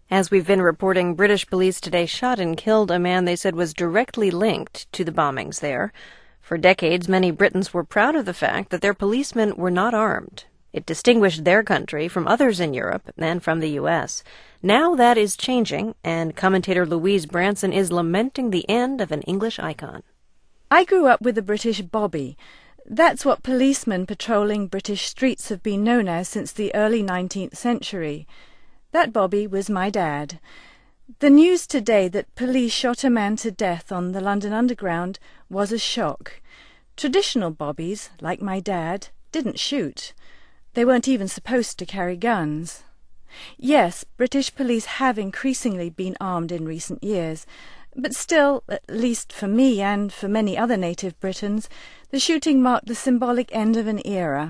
As we've been reporting, British police today shot and killed a man they said was directly linked to the bombings there. For decades, many Britons were proud of the fact that their policemen were not armed. It distinguished their country from others in Europe and from the U.S. Now that is changing, and commentator Louise Branson is lamenting the end of an English icon. I grew up with a British bobby. That's what policemen patrolling British streets have been known as since the early 19th century. That bobby was my dad. The news today that police shot a man to death on the London Underground was a shock. Traditional bobbies, like my dad, didn't shoot. They weren't even supposed to carry guns. Yes, British police have increasingly been armed in recent years, but still, at least for me and for many other native Britons, the shooting marked the symbolic end of an era.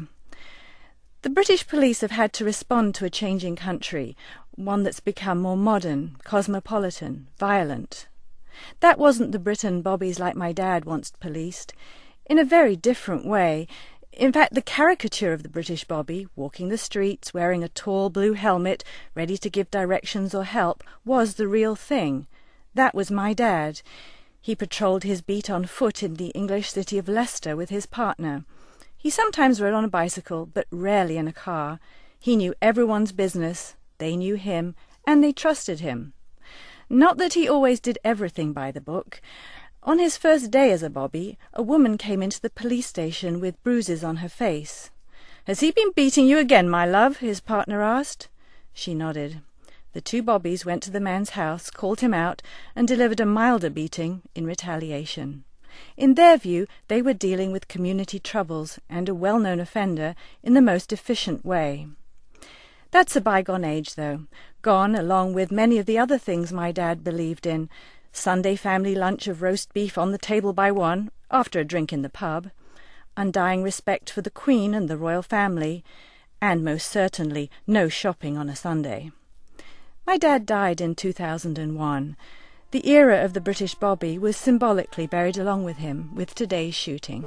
The British police have had to respond to a changing country, one that's become more modern, cosmopolitan, violent. That wasn't the Britain bobbies like my dad once policed. In a very different way. In fact, the caricature of the British bobby, walking the streets, wearing a tall blue helmet, ready to give directions or help, was the real thing. That was my dad. He patrolled his beat on foot in the English city of Leicester with his partner. He sometimes rode on a bicycle, but rarely in a car. He knew everyone's business, they knew him, and they trusted him. Not that he always did everything by the book. On his first day as a bobby, a woman came into the police station with bruises on her face. "Has he been beating you again, my love?" his partner asked. She nodded. The two bobbies went to the man's house, called him out, and delivered a milder beating in retaliation. In their view, they were dealing with community troubles and a well-known offender in the most efficient way. That's a bygone age, though, gone along with many of the other things my dad believed in. Sunday family lunch of roast beef on the table by 1, after a drink in the pub, undying respect for the Queen and the royal family, and most certainly no shopping on a Sunday. My dad died in 2001. The era of the British bobby was symbolically buried along with him with today's shooting.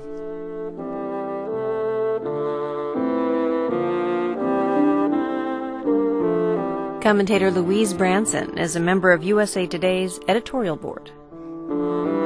Commentator Louise Branson is a member of USA Today's editorial board.